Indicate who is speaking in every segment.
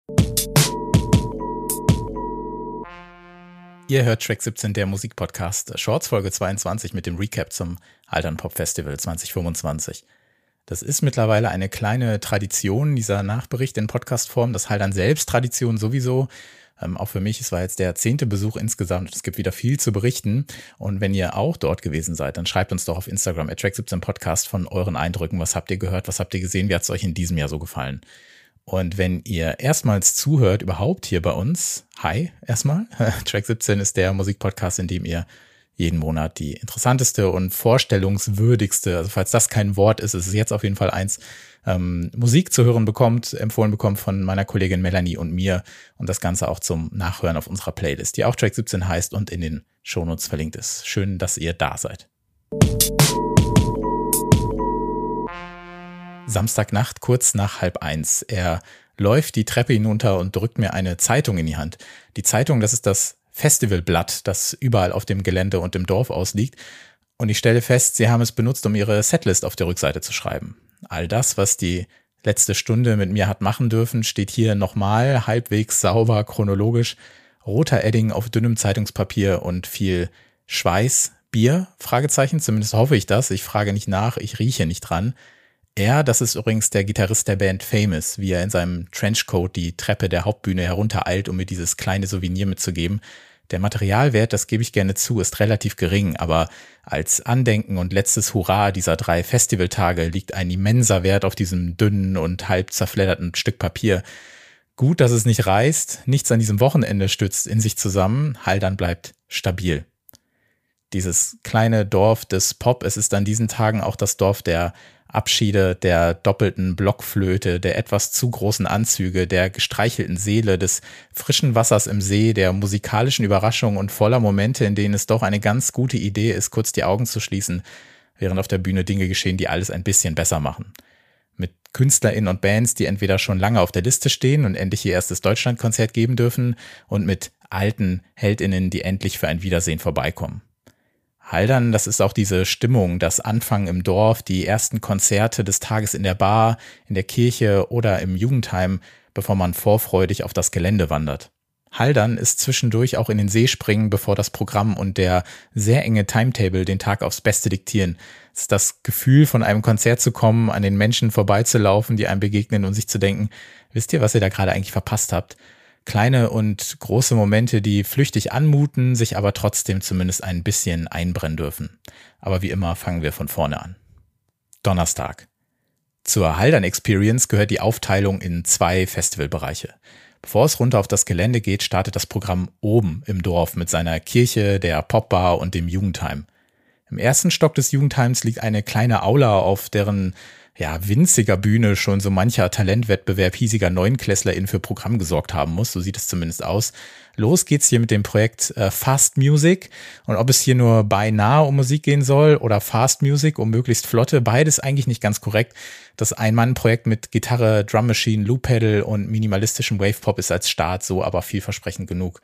Speaker 1: Ihr hört Track 17, der Musikpodcast, Shorts Folge 22 mit dem Recap zum Haldern Pop Festival 2025. Das ist mittlerweile eine kleine Tradition, dieser Nachbericht in Podcastform, das Haldern selbst Tradition sowieso. Auch für mich, es war jetzt der 10. Besuch insgesamt. Es gibt wieder viel zu berichten. Und wenn ihr auch dort gewesen seid, dann schreibt uns doch auf Instagram @track17podcast von euren Eindrücken. Was habt ihr gehört? Was habt ihr gesehen? Wie hat es euch in diesem Jahr so gefallen? Und wenn ihr erstmals zuhört überhaupt hier bei uns, hi erstmal. Track 17 ist der Musikpodcast, in dem ihr jeden Monat die interessanteste und vorstellungswürdigste, also falls das kein Wort ist, ist es jetzt auf jeden Fall eins, Musik zu hören bekommt, empfohlen bekommt von meiner Kollegin Melanie und mir und das Ganze auch zum Nachhören auf unserer Playlist, die auch Track 17 heißt und in den Shownotes verlinkt ist. Schön, dass ihr da seid. Samstagnacht, kurz nach 12:30. Er läuft die Treppe hinunter und drückt mir eine Zeitung in die Hand. Die Zeitung, das ist das Festivalblatt, das überall auf dem Gelände und im Dorf ausliegt. Und ich stelle fest, sie haben es benutzt, um ihre Setlist auf der Rückseite zu schreiben. All das, was die letzte Stunde mit mir hat machen dürfen, steht hier nochmal halbwegs sauber, chronologisch. Roter Edding auf dünnem Zeitungspapier und viel Schweiß, Bier, Fragezeichen, zumindest hoffe ich das. Ich frage nicht nach, ich rieche nicht dran. Er, das ist übrigens der Gitarrist der Band Famous, wie er in seinem Trenchcoat die Treppe der Hauptbühne heruntereilt, um mir dieses kleine Souvenir mitzugeben. Der Materialwert, das gebe ich gerne zu, ist relativ gering, aber als Andenken und letztes Hurra dieser 3 Festivaltage liegt ein immenser Wert auf diesem dünnen und halb zerfledderten Stück Papier. Gut, dass es nicht reißt, nichts an diesem Wochenende stützt in sich zusammen, Haldern bleibt stabil. Dieses kleine Dorf des Pop, es ist an diesen Tagen auch das Dorf der Abschiede, der doppelten Blockflöte, der etwas zu großen Anzüge, der gestreichelten Seele, des frischen Wassers im See, der musikalischen Überraschung und voller Momente, in denen es doch eine ganz gute Idee ist, kurz die Augen zu schließen, während auf der Bühne Dinge geschehen, die alles ein bisschen besser machen. Mit KünstlerInnen und Bands, die entweder schon lange auf der Liste stehen und endlich ihr erstes Deutschlandkonzert geben dürfen und mit alten HeldInnen, die endlich für ein Wiedersehen vorbeikommen. Haldern, das ist auch diese Stimmung, das Anfang im Dorf, die ersten Konzerte des Tages in der Bar, in der Kirche oder im Jugendheim, bevor man vorfreudig auf das Gelände wandert. Haldern ist zwischendurch auch in den See springen, bevor das Programm und der sehr enge Timetable den Tag aufs Beste diktieren. Es ist das Gefühl, von einem Konzert zu kommen, an den Menschen vorbeizulaufen, die einem begegnen und sich zu denken, wisst ihr, was ihr da gerade eigentlich verpasst habt? Kleine und große Momente, die flüchtig anmuten, sich aber trotzdem zumindest ein bisschen einbrennen dürfen. Aber wie immer fangen wir von vorne an. Donnerstag. Zur Haldern Experience gehört die Aufteilung in 2 Festivalbereiche. Bevor es runter auf das Gelände geht, startet das Programm oben im Dorf mit seiner Kirche, der Popbar und dem Jugendheim. Im ersten Stock des Jugendheims liegt eine kleine Aula, auf deren winziger Bühne schon so mancher Talentwettbewerb hiesiger NeunklässlerInnen für Programm gesorgt haben muss, so sieht es zumindest aus. Los geht's hier mit dem Projekt Fast Music und ob es hier nur beinahe um Musik gehen soll oder Fast Music um möglichst flotte, beides eigentlich nicht ganz korrekt. Das Ein-Mann-Projekt mit Gitarre, Drum Machine, Loop Pedal und minimalistischem Wave-Pop ist als Start so aber vielversprechend genug.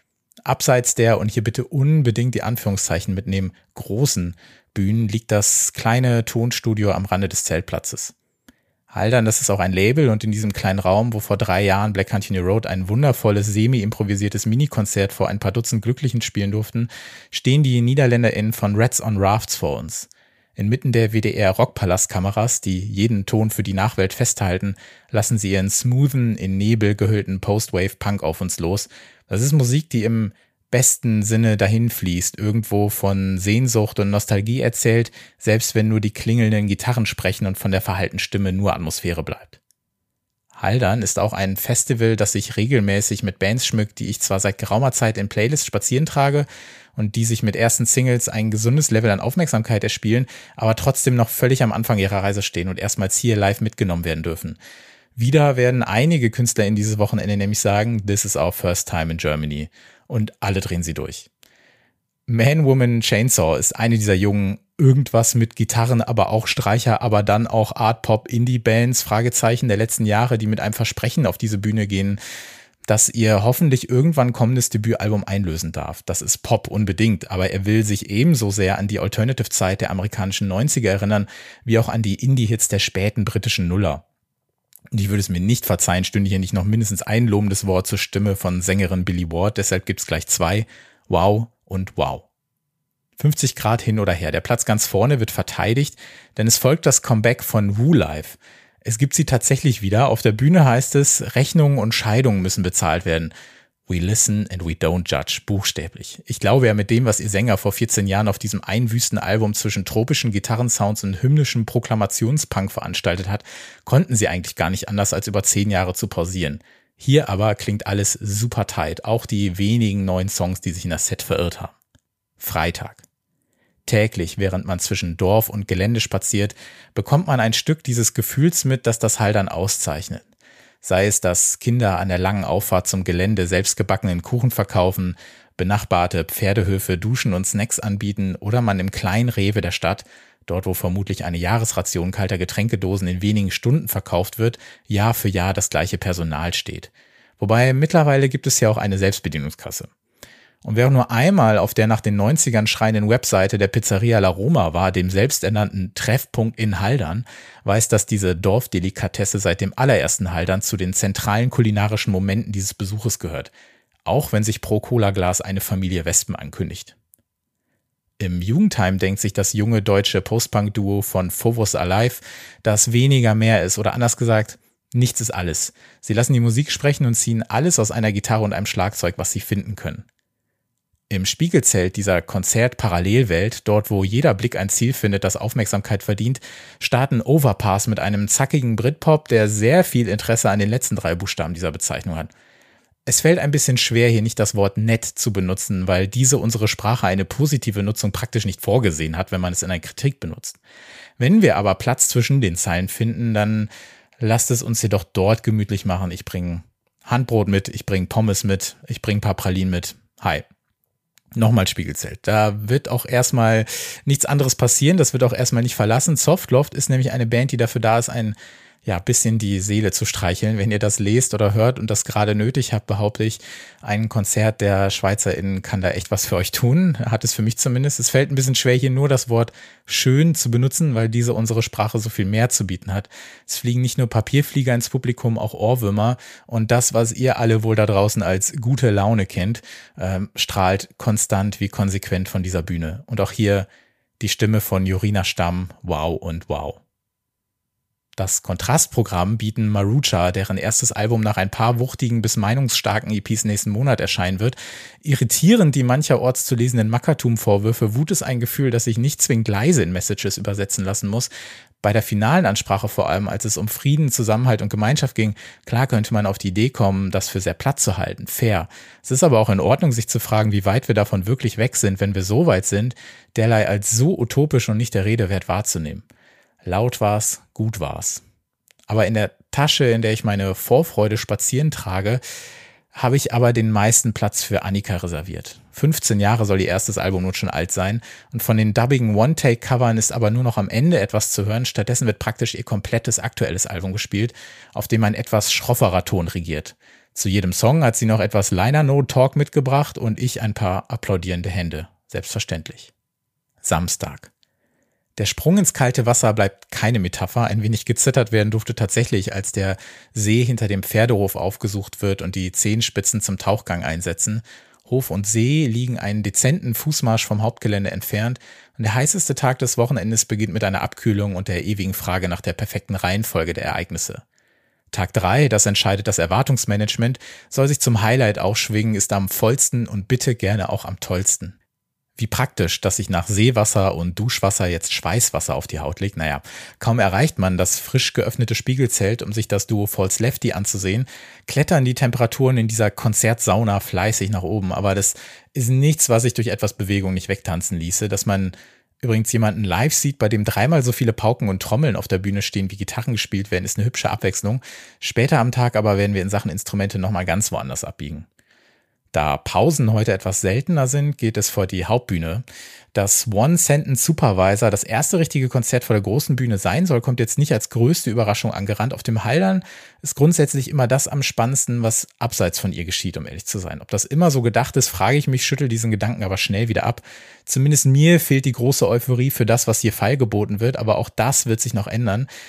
Speaker 1: Abseits der, und hier bitte unbedingt die Anführungszeichen mitnehmen, großen Bühnen liegt das kleine Tonstudio am Rande des Zeltplatzes. Haldern, das ist auch ein Label und in diesem kleinen Raum, wo vor 3 Jahren Black Country New Road ein wundervolles, semi-improvisiertes Minikonzert vor ein paar Dutzend Glücklichen spielen durften, stehen die NiederländerInnen von Rats on Rafts vor uns. Inmitten der WDR-Rockpalast-Kameras, die jeden Ton für die Nachwelt festhalten, lassen sie ihren smoothen, in Nebel gehüllten Post-Wave-Punk auf uns los. Das ist Musik, die im besten Sinne dahin fließt, irgendwo von Sehnsucht und Nostalgie erzählt, selbst wenn nur die klingelnden Gitarren sprechen und von der verhallten Stimme nur Atmosphäre bleibt. Haldern ist auch ein Festival, das sich regelmäßig mit Bands schmückt, die ich zwar seit geraumer Zeit in Playlists spazieren trage und die sich mit ersten Singles ein gesundes Level an Aufmerksamkeit erspielen, aber trotzdem noch völlig am Anfang ihrer Reise stehen und erstmals hier live mitgenommen werden dürfen. Wieder werden einige Künstler in dieses Wochenende nämlich sagen, this is our first time in Germany. Und alle drehen sie durch. Man, Woman, Chainsaw ist eine dieser jungen irgendwas mit Gitarren, aber auch Streicher, aber dann auch Art-Pop-Indie-Bands, Fragezeichen der letzten Jahre, die mit einem Versprechen auf diese Bühne gehen, dass ihr hoffentlich irgendwann kommendes Debütalbum einlösen darf. Das ist Pop unbedingt, aber er will sich ebenso sehr an die Alternative-Zeit der amerikanischen 90er erinnern, wie auch an die Indie-Hits der späten britischen Nuller. Und ich würde es mir nicht verzeihen, stünde hier nicht noch mindestens ein lobendes Wort zur Stimme von Sängerin Billie Ward. Deshalb gibt's gleich 2. Wow und wow. 50 Grad hin oder her. Der Platz ganz vorne wird verteidigt, denn es folgt das Comeback von Woo Live. Es gibt sie tatsächlich wieder. Auf der Bühne heißt es, Rechnungen und Scheidungen müssen bezahlt werden. We listen and we don't judge, buchstäblich. Ich glaube ja, mit dem, was ihr Sänger vor 14 Jahren auf diesem einwüsten Album zwischen tropischen Gitarrensounds und hymnischem Proklamationspunk veranstaltet hat, konnten sie eigentlich gar nicht anders, als über 10 Jahre zu pausieren. Hier aber klingt alles super tight, auch die wenigen neuen Songs, die sich in das Set verirrt haben. Freitag. Täglich, während man zwischen Dorf und Gelände spaziert, bekommt man ein Stück dieses Gefühls mit, das das Haldern auszeichnet. Sei es, dass Kinder an der langen Auffahrt zum Gelände selbstgebackenen Kuchen verkaufen, benachbarte Pferdehöfe Duschen und Snacks anbieten oder man im kleinen Rewe der Stadt, dort wo vermutlich eine Jahresration kalter Getränkedosen in wenigen Stunden verkauft wird, Jahr für Jahr das gleiche Personal steht. Wobei mittlerweile gibt es ja auch eine Selbstbedienungskasse. Und wer auch nur einmal auf der nach den 90ern schreienden Webseite der Pizzeria La Roma war, dem selbsternannten Treffpunkt in Haldern, weiß, dass diese Dorfdelikatesse seit dem allerersten Haldern zu den zentralen kulinarischen Momenten dieses Besuches gehört. Auch wenn sich pro Cola-Glas eine Familie Wespen ankündigt. Im Jugendheim denkt sich das junge deutsche Post-Punk-Duo von Fauves Alive, dass weniger mehr ist oder anders gesagt, nichts ist alles. Sie lassen die Musik sprechen und ziehen alles aus einer Gitarre und einem Schlagzeug, was sie finden können. Im Spiegelzelt dieser Konzert-Parallelwelt, dort wo jeder Blick ein Ziel findet, das Aufmerksamkeit verdient, starten Overpass mit einem zackigen Britpop, der sehr viel Interesse an den letzten 3 Buchstaben dieser Bezeichnung hat. Es fällt ein bisschen schwer, hier nicht das Wort nett zu benutzen, weil diese unsere Sprache eine positive Nutzung praktisch nicht vorgesehen hat, wenn man es in einer Kritik benutzt. Wenn wir aber Platz zwischen den Zeilen finden, dann lasst es uns jedoch dort gemütlich machen. Ich bringe Handbrot mit, ich bringe Pommes mit, ich bringe ein paar Pralinen mit. Hi. Nochmal Spiegelzelt. Da wird auch erstmal nichts anderes passieren. Das wird auch erstmal nicht verlassen. Softloft ist nämlich eine Band, die dafür da ist, ein bisschen die Seele zu streicheln. Wenn ihr das lest oder hört und das gerade nötig habt, behaupte ich, ein Konzert der SchweizerInnen kann da echt was für euch tun. Hat es für mich zumindest. Es fällt ein bisschen schwer, hier nur das Wort schön zu benutzen, weil diese unsere Sprache so viel mehr zu bieten hat. Es fliegen nicht nur Papierflieger ins Publikum, auch Ohrwürmer. Und das, was ihr alle wohl da draußen als gute Laune kennt, strahlt konstant wie konsequent von dieser Bühne. Und auch hier die Stimme von Jorina Stamm. Wow und wow. Das Kontrastprogramm bieten Marucha, deren erstes Album nach ein paar wuchtigen bis meinungsstarken EPs nächsten Monat erscheinen wird. Irritierend die mancherorts zu lesenden Mackertum-Vorwürfe, Wut ist ein Gefühl, das sich nicht zwingend leise in Messages übersetzen lassen muss. Bei der finalen Ansprache vor allem, als es um Frieden, Zusammenhalt und Gemeinschaft ging, klar könnte man auf die Idee kommen, das für sehr platt zu halten, fair. Es ist aber auch in Ordnung, sich zu fragen, wie weit wir davon wirklich weg sind, wenn wir so weit sind, derlei als so utopisch und nicht der Rede wert wahrzunehmen. Laut war's, gut war's. Aber in der Tasche, in der ich meine Vorfreude spazieren trage, habe ich aber den meisten Platz für Annika reserviert. 15 Jahre soll ihr erstes Album nun schon alt sein und von den dubbigen One-Take-Covern ist aber nur noch am Ende etwas zu hören. Stattdessen wird praktisch ihr komplettes aktuelles Album gespielt, auf dem ein etwas schrofferer Ton regiert. Zu jedem Song hat sie noch etwas Liner-Note-Talk mitgebracht und ich ein paar applaudierende Hände. Selbstverständlich. Samstag. Der Sprung ins kalte Wasser bleibt keine Metapher. Ein wenig gezittert werden durfte tatsächlich, als der See hinter dem Pferdehof aufgesucht wird und die Zehenspitzen zum Tauchgang einsetzen. Hof und See liegen einen dezenten Fußmarsch vom Hauptgelände entfernt und der heißeste Tag des Wochenendes beginnt mit einer Abkühlung und der ewigen Frage nach der perfekten Reihenfolge der Ereignisse. Tag 3, das entscheidet das Erwartungsmanagement, soll sich zum Highlight aufschwingen, ist am vollsten und bitte gerne auch am tollsten. Wie praktisch, dass sich nach Seewasser und Duschwasser jetzt Schweißwasser auf die Haut legt. Naja, kaum erreicht man das frisch geöffnete Spiegelzelt, um sich das Duo False Lefty anzusehen, klettern die Temperaturen in dieser Konzertsauna fleißig nach oben. Aber das ist nichts, was sich durch etwas Bewegung nicht wegtanzen ließe. Dass man übrigens jemanden live sieht, bei dem 3-mal so viele Pauken und Trommeln auf der Bühne stehen, wie Gitarren gespielt werden, ist eine hübsche Abwechslung. Später am Tag aber werden wir in Sachen Instrumente nochmal ganz woanders abbiegen. Da Pausen heute etwas seltener sind, geht es vor die Hauptbühne. Das One-Sentence Supervisor, das erste richtige Konzert vor der großen Bühne sein soll, kommt jetzt nicht als größte Überraschung angerannt. Auf dem Haldern ist grundsätzlich immer das am spannendsten, was abseits von ihr geschieht, um ehrlich zu sein. Ob das immer so gedacht ist, frage ich mich, schüttel diesen Gedanken aber schnell wieder ab. Zumindest mir fehlt die große Euphorie für das, was hier feilgeboten wird, aber auch das wird sich noch ändern.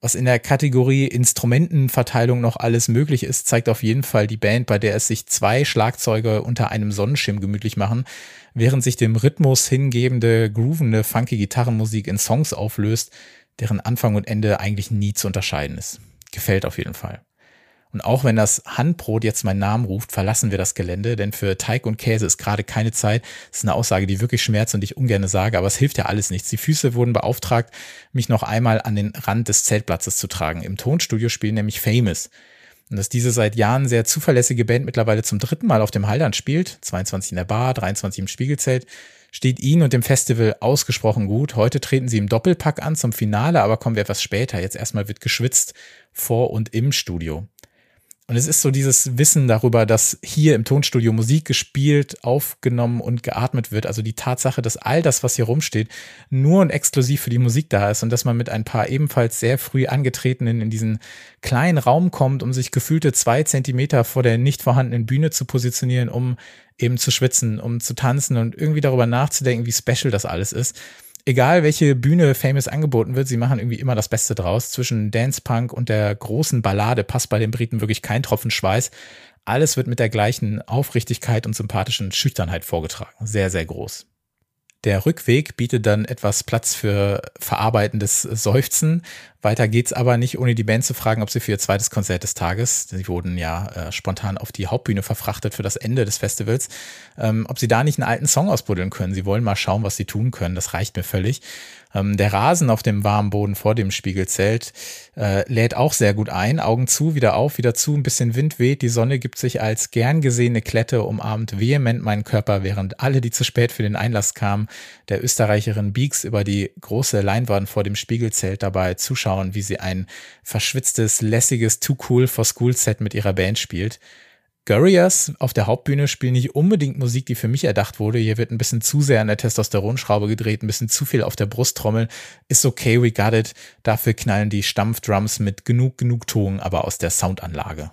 Speaker 1: Was in der Kategorie Instrumentenverteilung noch alles möglich ist, zeigt auf jeden Fall die Band, bei der es sich 2 Schlagzeuger unter einem Sonnenschirm gemütlich machen, während sich dem Rhythmus hingebende, groovende, funky Gitarrenmusik in Songs auflöst, deren Anfang und Ende eigentlich nie zu unterscheiden ist. Gefällt auf jeden Fall. Und auch wenn das Handbrot jetzt meinen Namen ruft, verlassen wir das Gelände, denn für Teig und Käse ist gerade keine Zeit. Das ist eine Aussage, die wirklich schmerzt und ich ungern sage, aber es hilft ja alles nichts. Die Füße wurden beauftragt, mich noch einmal an den Rand des Zeltplatzes zu tragen. Im Tonstudio spielen nämlich Famous. Und dass diese seit Jahren sehr zuverlässige Band mittlerweile zum 3. Mal auf dem Haldern spielt, 22 in der Bar, 23 im Spiegelzelt, steht ihnen und dem Festival ausgesprochen gut. Heute treten sie im Doppelpack an zum Finale, aber kommen wir etwas später. Jetzt erstmal wird geschwitzt vor und im Studio. Und es ist so dieses Wissen darüber, dass hier im Tonstudio Musik gespielt, aufgenommen und geatmet wird. Also die Tatsache, dass all das, was hier rumsteht, nur und exklusiv für die Musik da ist und dass man mit ein paar ebenfalls sehr früh Angetretenen in diesen kleinen Raum kommt, um sich gefühlte 2 Zentimeter vor der nicht vorhandenen Bühne zu positionieren, um eben zu schwitzen, um zu tanzen und irgendwie darüber nachzudenken, wie special das alles ist. Egal, welche Bühne Famous angeboten wird, sie machen irgendwie immer das Beste draus. Zwischen Dance Punk und der großen Ballade passt bei den Briten wirklich kein Tropfen Schweiß. Alles wird mit der gleichen Aufrichtigkeit und sympathischen Schüchternheit vorgetragen. Sehr, sehr groß. Der Rückweg bietet dann etwas Platz für verarbeitendes Seufzen. Weiter geht's aber nicht, ohne die Band zu fragen, ob sie für ihr zweites Konzert des Tages, sie wurden ja spontan auf die Hauptbühne verfrachtet für das Ende des Festivals, ob sie da nicht einen alten Song ausbuddeln können. Sie wollen mal schauen, was sie tun können. Das reicht mir völlig. Der Rasen auf dem warmen Boden vor dem Spiegelzelt lädt auch sehr gut ein. Augen zu, wieder auf, wieder zu, ein bisschen Wind weht. Die Sonne gibt sich als gern gesehene Klette, umarmt vehement meinen Körper, während alle, die zu spät für den Einlass kamen, der Österreicherin Beeks über die große Leinwand vor dem Spiegelzelt dabei zuschauen, wie sie ein verschwitztes, lässiges Too Cool for School Set mit ihrer Band spielt. Gurriers auf der Hauptbühne spielen nicht unbedingt Musik, die für mich erdacht wurde. Hier wird ein bisschen zu sehr an der Testosteronschraube gedreht, ein bisschen zu viel auf der Brusttrommel. Ist okay, we got it. Dafür knallen die Stampfdrums mit genug Ton, aber aus der Soundanlage.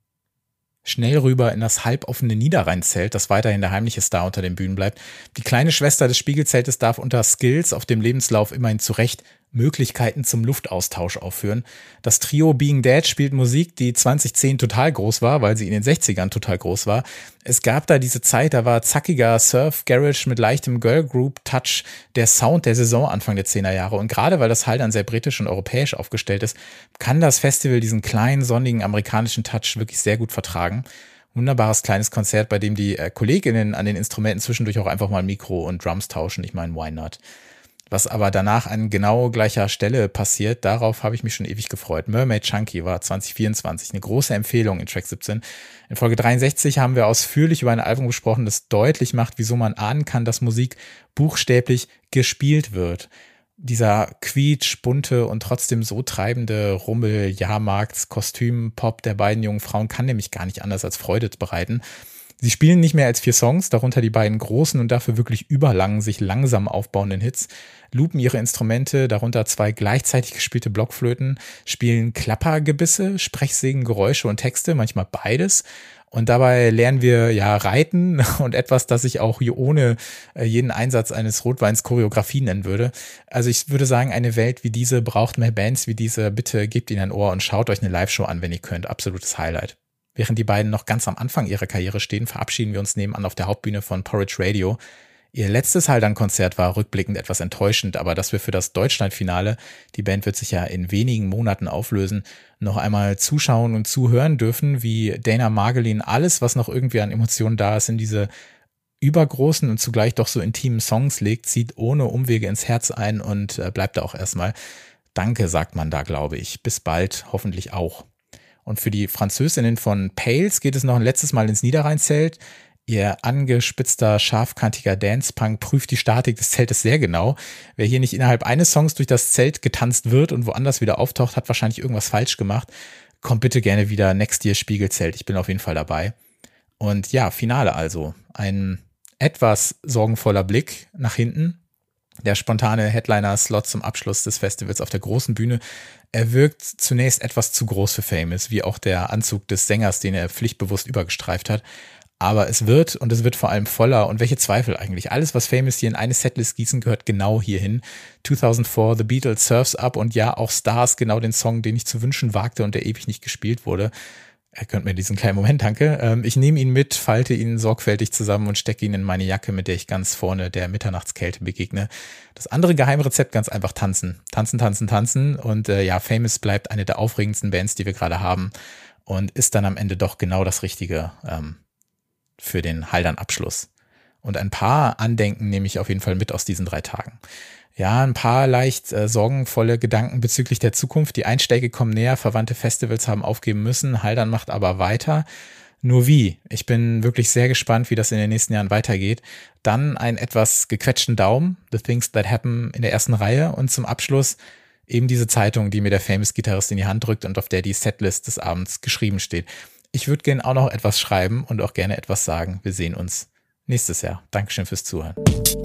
Speaker 1: Schnell rüber in das halboffene Niederrheinzelt, das weiterhin der heimliche Star unter den Bühnen bleibt. Die kleine Schwester des Spiegelzeltes darf unter Skills auf dem Lebenslauf immerhin zu Recht Möglichkeiten zum Luftaustausch aufführen. Das Trio Being Dead spielt Musik, die 2010 total groß war, weil sie in den 60ern total groß war. Es gab da diese Zeit, da war zackiger Surf Garage mit leichtem Girl Group Touch der Sound der Saison Anfang der 10er Jahre. Und gerade weil das Haldern sehr britisch und europäisch aufgestellt ist, kann das Festival diesen kleinen, sonnigen amerikanischen Touch wirklich sehr gut vertragen. Wunderbares kleines Konzert, bei dem die KollegInnen an den Instrumenten zwischendurch auch einfach mal Mikro und Drums tauschen. Ich meine, why not? Was aber danach an genau gleicher Stelle passiert, darauf habe ich mich schon ewig gefreut. Mermaid Chunky war 2024 eine große Empfehlung in Track 17. In Folge 63 haben wir ausführlich über ein Album gesprochen, das deutlich macht, wieso man ahnen kann, dass Musik buchstäblich gespielt wird. Dieser quietschbunte und trotzdem so treibende Rummel, Jahrmarkts, Kostüm, Pop der beiden jungen Frauen kann nämlich gar nicht anders als Freude bereiten. Sie spielen nicht mehr als 4 Songs, darunter die beiden großen und dafür wirklich überlangen, sich langsam aufbauenden Hits, loopen ihre Instrumente, darunter 2 gleichzeitig gespielte Blockflöten, spielen Klappergebisse, Sprechsägen, Geräusche und Texte, manchmal beides. Und dabei lernen wir ja Reiten und etwas, das ich auch hier ohne jeden Einsatz eines Rotweins Choreografie nennen würde. Also ich würde sagen, eine Welt wie diese braucht mehr Bands wie diese. Bitte gebt ihnen ein Ohr und schaut euch eine Live-Show an, wenn ihr könnt. Absolutes Highlight. Während die beiden noch ganz am Anfang ihrer Karriere stehen, verabschieden wir uns nebenan auf der Hauptbühne von Porridge Radio. Ihr letztes Haldern-Konzert war rückblickend etwas enttäuschend, aber dass wir für das Deutschlandfinale, die Band wird sich ja in wenigen Monaten auflösen, noch einmal zuschauen und zuhören dürfen, wie Dana Margolin alles, was noch irgendwie an Emotionen da ist, in diese übergroßen und zugleich doch so intimen Songs legt, zieht ohne Umwege ins Herz ein und bleibt da auch erstmal. Danke, sagt man da, glaube ich. Bis bald, hoffentlich auch. Und für die Französinnen von Pales geht es noch ein letztes Mal ins Niederrheinzelt. Ihr angespitzter, scharfkantiger Dance-Punk prüft die Statik des Zeltes sehr genau. Wer hier nicht innerhalb eines Songs durch das Zelt getanzt wird und woanders wieder auftaucht, hat wahrscheinlich irgendwas falsch gemacht. Kommt bitte gerne wieder next year Spiegelzelt. Ich bin auf jeden Fall dabei. Und ja, Finale also. Ein etwas sorgenvoller Blick nach hinten. Der spontane Headliner-Slot zum Abschluss des Festivals auf der großen Bühne. Er wirkt zunächst etwas zu groß für Famous, wie auch der Anzug des Sängers, den er pflichtbewusst übergestreift hat. Aber es wird vor allem voller. Und welche Zweifel eigentlich? Alles, was Famous hier in eine Setlist gießen, gehört genau hierhin. 2004, The Beatles, Surf's Up und ja, auch Stars, genau den Song, den ich zu wünschen wagte und der ewig nicht gespielt wurde. Er gönnt mir diesen kleinen Moment, danke. Ich nehme ihn mit, falte ihn sorgfältig zusammen und stecke ihn in meine Jacke, mit der ich ganz vorne der Mitternachtskälte begegne. Das andere Geheimrezept, ganz einfach tanzen. Tanzen, tanzen, tanzen. Und ja, Famous bleibt eine der aufregendsten Bands, die wir gerade haben und ist dann am Ende doch genau das Richtige für den Haldern-Abschluss. Und ein paar Andenken nehme ich auf jeden Fall mit aus diesen 3 Tagen. Ja, ein paar leicht sorgenvolle Gedanken bezüglich der Zukunft. Die Einschläge kommen näher, verwandte Festivals haben aufgeben müssen, Haldern macht aber weiter. Nur wie? Ich bin wirklich sehr gespannt, wie das in den nächsten Jahren weitergeht. Dann einen etwas gequetschten Daumen, The Things That Happen in der ersten Reihe und zum Abschluss eben diese Zeitung, die mir der Famous-Gitarrist in die Hand drückt und auf der die Setlist des Abends geschrieben steht. Ich würde gerne auch noch etwas schreiben und auch gerne etwas sagen. Wir sehen uns nächstes Jahr. Dankeschön fürs Zuhören.